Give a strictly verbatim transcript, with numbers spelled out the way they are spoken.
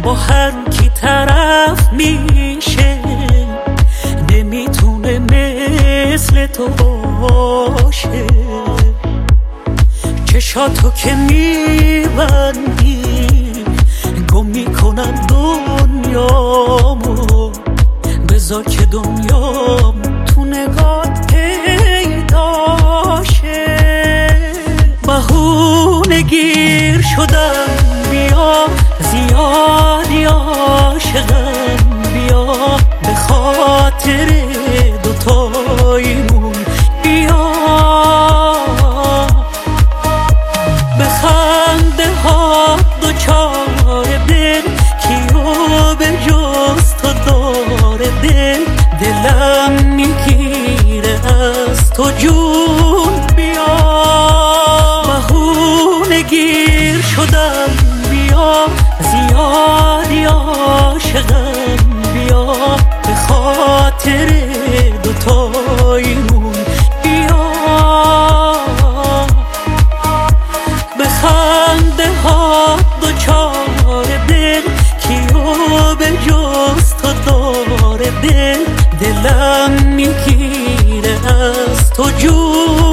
با هر کی طرف میشه نمیتونه مثل تو باشه. چشاتو که میبندی گم میکنم دنیامو، بذار که دنیام تو نگات پیداشه. بهونه گیر شدم بیا، زیادی عاشقم بیا، به خاطر دوتاییمون بیا. به خنده ها دوچار دل کیو به جز تو داره دل، دلم میگیره از تو جون بیا. بهونه گیر شدم بیا، زیادی عاشقم بیا، به خاطر دوتاییمون بیا. به خنده ها دوچار دل کیو به جز تو داره دل، دلم میگیره از تو جون.